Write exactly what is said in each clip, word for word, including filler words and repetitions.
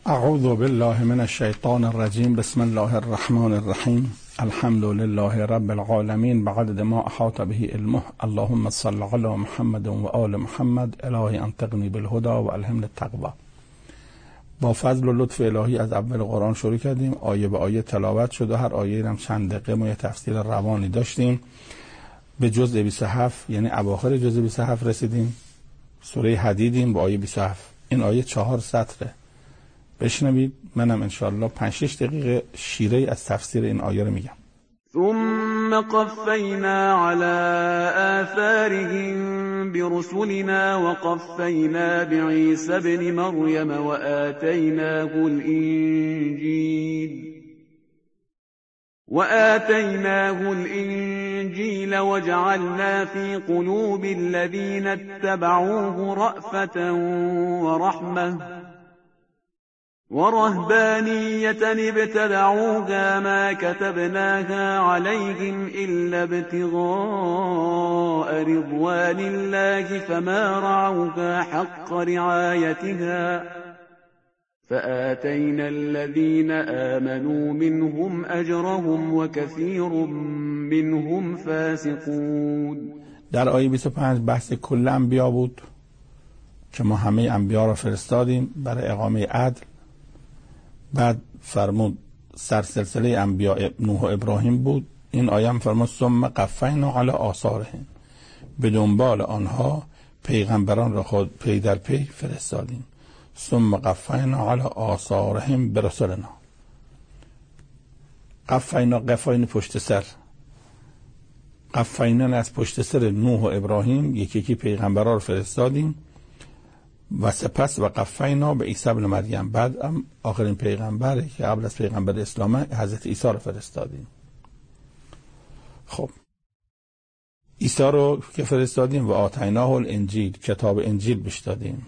اعوذ بالله من الشیطان الرجیم. بسم الله الرحمن الرحیم. الحمد لله رب العالمین بعدد ما احاط به علمه. اللهم صل علی محمد و آل محمد. الهی انطقنی بالهدى و الهمنی التقوی. با فضل و لطف الهی از اول قرآن شروع کردیم، آیه به آیه تلاوت شد و هر آیه هم چند دقیقه ما یه تفسیر روانی داشتیم. به جزء بیست و هفت یعنی اواخر جزء بیست و هفت رسیدیم. سوره حدیدیم با آیه بیست و هفت. این آیه چهار سطره. بشنوید، منم انشاءالله پنج شش دقیقه شیره از تفسیر این آیه رو میگم. ثم قفینا على آثارهم برسلنا وقفینا بعیسی ابن مریم وآتیناه الانجیل وآتيناه الإنجيل وجعلنا في قلوب الذين اتبعوه رأفة ورحمة ورهبانية ابتدعوها ما كتبناها عليهم إلا ابتغاء رضوان الله فما رعوها حق رعايتها فآتينا الذين آمنوا منهم أجرهم وكثير منهم فاسقون. در آیه بیست و پنج بحث کل انبیا بود که ما همه انبیا را فرستادیم برای اقامه عدل. بعد فرمود سرسلسله انبیا نوح و ابراهیم بود. این آیه هم فرمود ثم قفینا علی آثارهم، به دنبال آنها پیغمبران را خود پی در پی فرستادیم. ثم قفینا علی آثارهم برسلنا. قفینا قفاین پشت سر، قفینا از پشت سر نوح و ابراهیم یکی یکی پیغمبران را فرستادیم و سپس و قفینا به عیسی ابن مریم، بعد هم آخرین پیغمبری که قبل از پیغمبر اسلام حضرت عیسی رو فرستادیم. خب عیسی رو که فرستادیم و آتیناه الانجیل، کتاب انجیل بهش دادیم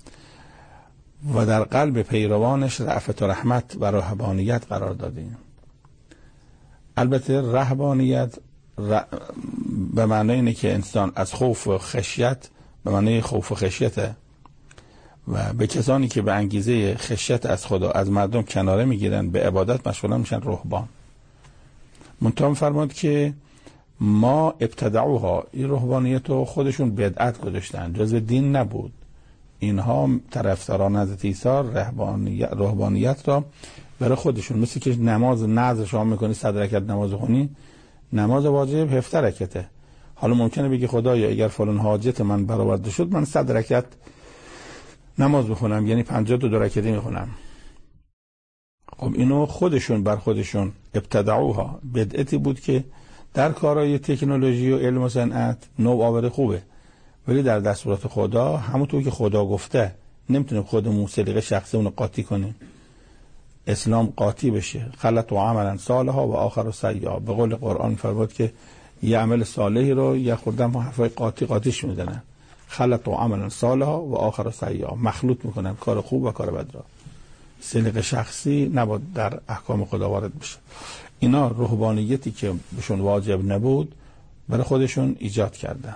و در قلب پیروانش رأفت و رحمت و رهبانیت قرار دادیم. البته رهبانیت ر... به معنی اینه که انسان از خوف و خشیت، به معنی خوف و خشیته و به کسانی که به انگیزه خشیت از خدا از مردم کناره میگیرن به عبادت مشغول میشن رهبان. منتها فرمود که ما ابتدعوها، این رهبانیت رو خودشون بدعت گذاشتن، جزء دین نبود. اینها طرفداران حضرت عیسی رهبانیت رهبانیت را برای خودشون، مثل که نماز نذر شما میکنی صد رکعت نماز خونی، نماز واجب هفده رکعته. حالا ممکنه بگی خدایا اگر فلان حاجت من برآورده شد من صد رکعت نماز بخونم، یعنی پنجاه و دو رکعتی میخونم. خب اینو خودشون بر خودشون ابتدعوها، بدعتی بود که در کارهای تکنولوژی و علم و صنعت نوآوری خوبه، ولی در دستورات خدا همونطور که خدا گفته نمیتونه خودمون سلیقه شخصی اون قاطی کنیم. اسلام قاطی بشه. خلط و عملا صالحا و آخر سیئا. به قول قرآن فرمود که یه عمل صالحی رو یه خوردن حرفای قاطی قاطیش میدنن. خلط و عملا صالحا و آخر سیئا، مخلوط میکنن کار خوب و کار بد را. سلیقه شخصی نباید در احکام خدا وارد بشه. اینا رهبانیتی که بهشون واجب نبود برای خودشون ایجاد کردن.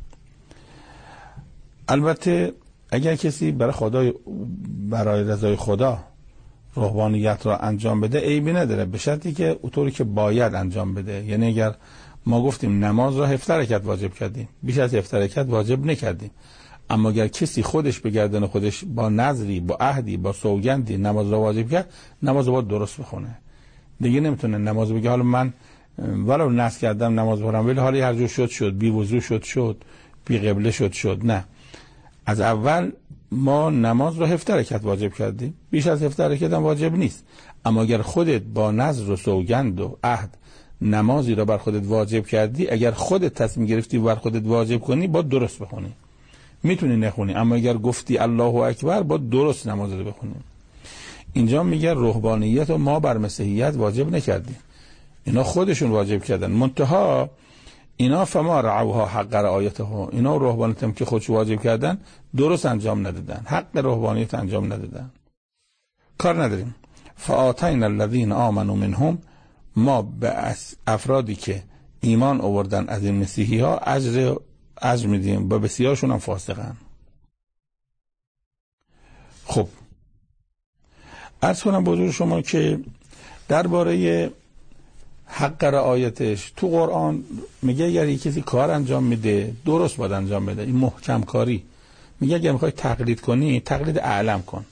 البته اگر کسی برای خدا، برای رضای خدا رهبانیت را انجام بده عیبی نداره، به شرطی که اونطوری که باید انجام بده. یعنی اگر ما گفتیم نماز را هفده رکعت واجب کردیم، بیش از هفده رکعت واجب نکردیم، اما اگر کسی خودش بگردن و خودش با نظری، با عهدی، با سوگندی نماز را واجب کرد، نماز را باید درست بخونه. دیگه نمیتونه نماز بگه حالا من ولو نذر کردم نماز بخونم ولی حالا هر جور شد شد، بی وضو شد شد، بی قبله شد شد. نه، از اول ما نماز رو هفده رکعت واجب کردیم، بیش از هفده رکعت هم واجب نیست. اما اگر خودت با نذر و سوگند و عهد نمازی رو بر خودت واجب کردی، اگر خودت تصمیم گرفتی بر خودت واجب کنی با درست بخونی. میتونی نخونی، اما اگر گفتی الله اکبر با درست نماز رو بخونی. اینجا میگه رهبانیت رو ما بر مسیحیت واجب نکردیم، اینا خودشون واجب کردن. منتها اینا فما رعوها حق رعایتها، اینا رهبانیت هم که خودش واجب کردن درست انجام ندادن، حق رهبانیت انجام ندادن. کار نداریم. فآتینا الذین آمنوا منهم، ما به افرادی که ایمان آوردن از این مسیحی ها اجر اجر میدیم، با بسیارشون هم فاسقن. خب عرض کنم بزرگ شما که درباره حق رعایتش تو قرآن میگه اگر یک کسی کار انجام میده درست باید انجام بده، این محکم کاری. میگه اگر میخوای تقلید کنی تقلید اعلم کن،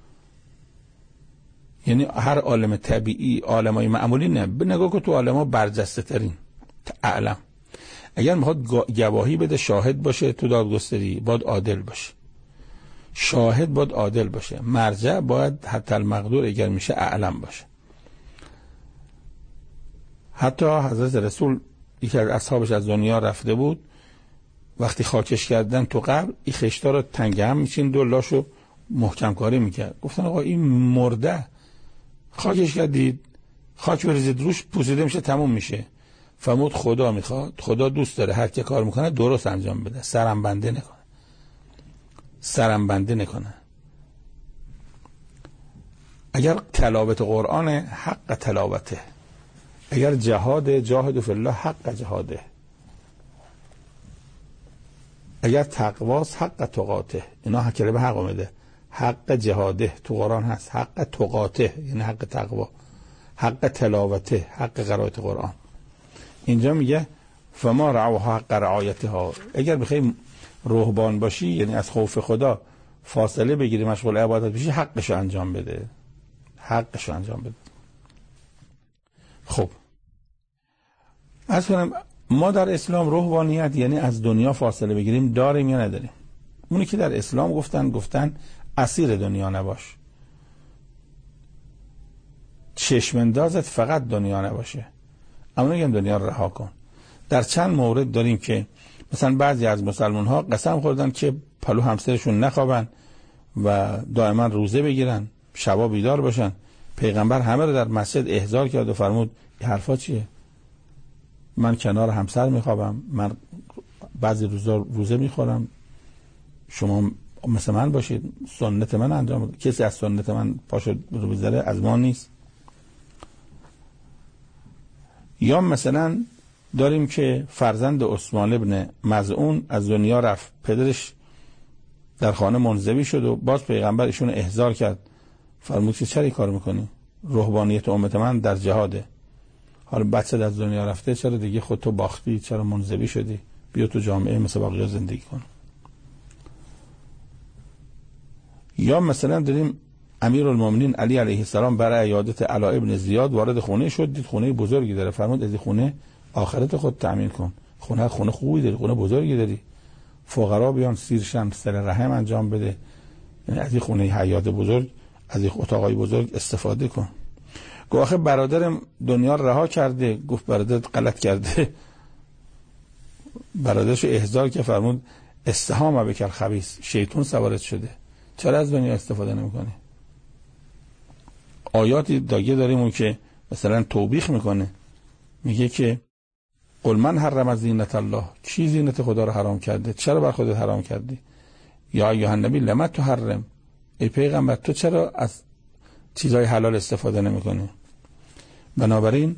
یعنی هر عالم طبیعی عالمای معمولی نه، نگاه کن تو عالما برجسته ترین اعلم. اگر میخواد گواهی بده شاهد باشه تو دادگستری باید عادل باشه، شاهد باید عادل باشه، مرجع باید حتی المقدور اگر میشه اعلم باشه. حتی حضرت رسول یکی از اصحابش از دنیا رفته بود، وقتی خاکش کردن تو قبر این خشتا رو تنگ هم میچین دلاشو محکم کاری میکرد. گفتن آقا این مرده، خاکش کردید خاک بریزید روش پوسیده میشه تموم میشه. فرمود خدا میخواد، خدا دوست داره هر کی کار میکنه درست انجام بده، سرم بنده نکنه، سرم بنده نکنه. اگر تلاوت قرآن حق تلاوته، اگر جهاد جاهد فی الله حق جهاده، اگر تقواس حق تقاته، اینا کلمه حق اومده، حق جهاده تو قرآن هست، حق تقاته یعنی حق تقوا، حق تلاوته حق قرائت قرآن. اینجا میگه فما رعوها حق رعایتها. اگر بخوای روحبان باشی یعنی از خوف خدا فاصله بگیری مشغول عبادت بشی حقشو انجام بده، حقشو انجام بده. خب از کنم ما در اسلام روحانیت یعنی از دنیا فاصله بگیریم داریم یا نداریم؟ اونی که در اسلام گفتن گفتن اسیر دنیا نباش، چشمندازت فقط دنیا نباشه، اما نگم دنیا رو رها کن. در چند مورد داریم که مثلا بعضی از مسلمان ها قسم خوردن که پلو همسرشون نخوابن و دائما روزه بگیرن، شبا بیدار باشن. پیغمبر همه رو در مسجد احضار کرد و فرمود این حرفا چیه؟ من کنار همسر میخوابم، من بعضی روزا روزه میخورم، شما مثل من باشید، سنت من انجام بده. کسی از سنت من پاشو رو بذاره از ما نیست. یا مثلا داریم که فرزند عثمان ابن مظعون از دنیا رفت، پدرش در خانه منزوی شد و باز پیغمبر ایشون احضار کرد، فرمود که چرا این کار میکنی؟ روحانیت امت من در جهاده، حالا بچه از دنیا رفته چرا دیگه خودتو باختی، چرا منزوی شدی، بیا تو جامعه مثل بقیه زندگی کن. یا مثلا داریم امیرالمومنین علی علیه السلام برای عیادت علا ابن زیاد وارد خونه شد، دید خونه بزرگی داره، فرمود از این خونه آخرت خود تأمین کن، خونه خونه خوبی داری، خونه بزرگی داری، فقرا بیان سیرشن، صله رحم انجام بده، یعنی از این خونه حیات بزرگ، از این اتاقای بزرگ استفاده کن. گفت آخه برادرم دنیا رها کرده. گفت برادرت غلط کرده. برادرشو احضار که فرمود استهام بکر خبیث، شیطان سوارت شده، چرا از دنیا استفاده نمیکنی؟ آیاتی دیگه داریم اون که مثلا توبیخ میکنه، میگه که قل من حرم زینت الله، چی زینت خدا رو حرام کرده؟ چرا بر خودت حرام کردی؟ یا ایها النبی لما تحرم، ای پیغمبر تو چرا از چیزهای حلال استفاده نمیکنی؟ بنابراین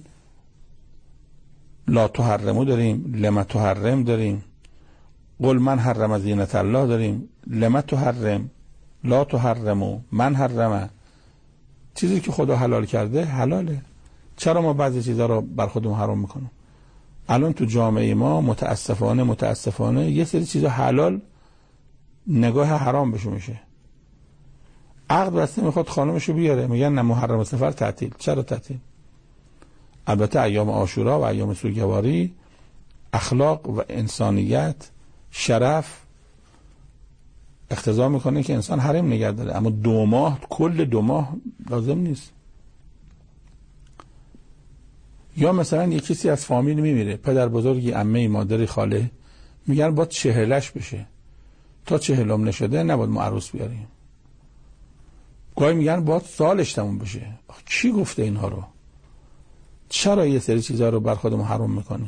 لا تحرمو داریم، لما تحرم داریم، قل من حرم زینت الله داریم، لما تحرم، لا تحرمو، من حرمه. چیزی که خدا حلال کرده حلاله، چرا ما بعضی چیزا رو بر خودمون حرام میکنیم؟ الان تو جامعه ما متاسفانه متاسفانه یه سری چیزا حلال نگاه حرام بشه میشه. عقد بسته میخواد خانمشو بیاره، میگن نه محرم سفر تعطیل. چرا تعطیل؟ البته ایام عاشورا و ایام سوگواری اخلاق و انسانیت شرف اقتضا میکنه که انسان حریم نگه داره، اما دو ماه کل دو ماه لازم نیست. یا مثلا یک کسی از فامیل میمیره، پدر بزرگی، عمه، مادری، خاله، میگن باید چهلش بشه، تا چهلم نشده نباید ما عروس بیاریم. گاهی میگن باید سالش تموم بشه. کی گفته اینها رو؟ چرا یه سری چیزها رو بر خودمون حرام میکنیم؟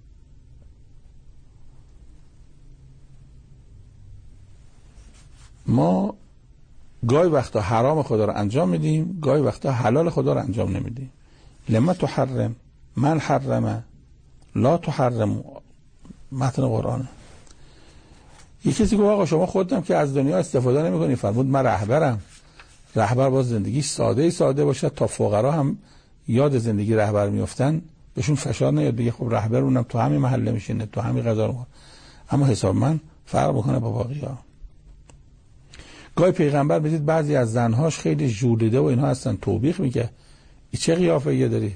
ما گاهی وقتا حرام خدا رو انجام میدیم، گاهی وقتا حلال خدا رو انجام نمیدیم. لما تحرم، من حرمه، لا تحرم، متن قرآنه. یه کسی گفت آقا شما خودم که از دنیا استفاده نمیکنی، فرمود من رهبرم، رهبر باز زندگی ساده ساده باشه تا فقرا هم یاد زندگی رهبر میافتن، بهشون فشار نیاد بگه خب رهبر اونم تو همین محله میشینه، تو همین غذا رو، اما حساب من فرق بکنه با باقی‌ها. گاهی پیغمبر بدید بعضی از زنهاش خیلی ژولیده و اینها هستن، توبیخ میگه این چه قیافه‌ای داری؟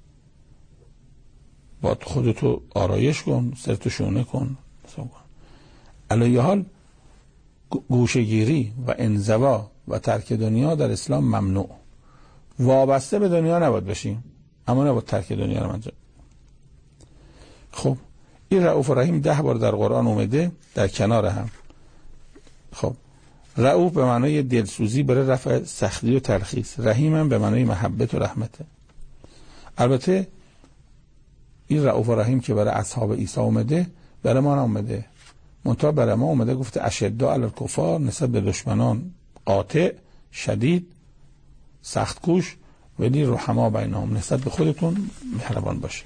با خودتو آرایش کن، سرتو شونه کن. علی حال گوشه‌گیری و انزوا و ترک دنیا در اسلام ممنوع. وابسته به دنیا نباید بشیم، اما نباید ترک دنیا رو انجام. خب این رؤوف و رحیم ده بار در قرآن اومده در کنار هم. خب رؤوف به معنای دلسوزی برای رفع سختی و تلخیص، رحیم هم به معنای محبت و رحمته. البته این رؤوف و رحیم که برای اصحاب عیسی اومده برای ما اومده، منتها برای ما اومده گفته اشداء علی الکفار، نسبت به دشمنان قاطع، شدید، سخت کوش، ولی رحما بینهم، نسبت به خودتون مهربان باشید.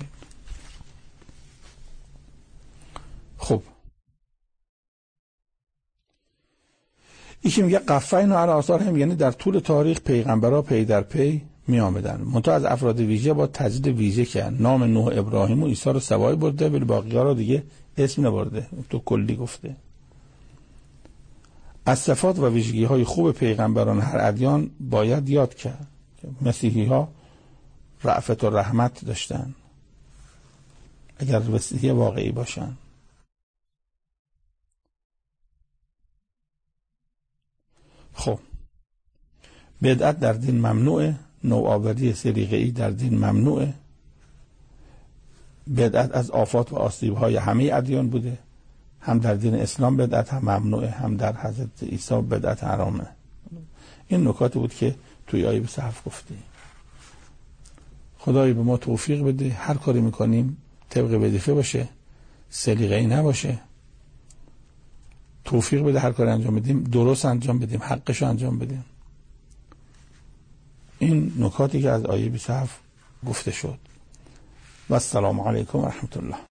خب ایشی میگه قفین و علی آثار هم، یعنی در طول تاریخ پیغمبرها پی در پی می آمدن، منتها از افراد ویژه با تجدید ویژه کرد. نام نوح، ابراهیم و عیسی رو سوای برده، ولی باقی‌ها رو دیگه اسم نبرده، تو کلی گفته. از صفات و ویژگی های خوب پیغمبران هر ادیان باید یاد کرد. مسیحی ها رأفت و رحمت داشتن اگر مسیحی واقعی باشن. خب بدعت در دین ممنوعه، نوآوری سلیقه‌ای در دین ممنوعه. بدعت از آفات و آسیب‌های همه ادیان بوده، هم در دین اسلام بدعت هم ممنوعه، هم در حضرت عیسی بدعت حرامه. این نکات بود که توی آیه بیست و هفت گفته. خدای به ما توفیق بده هر کاری میکنیم طبق وظیفه باشه، سلیقه‌ای نباشه. توفیق بده هر کاری انجام بدیم درست انجام بدیم، حقش انجام بدیم. این نکاتی که از آیه بیست و هفت گفته شد. و السلام علیکم و رحمت الله.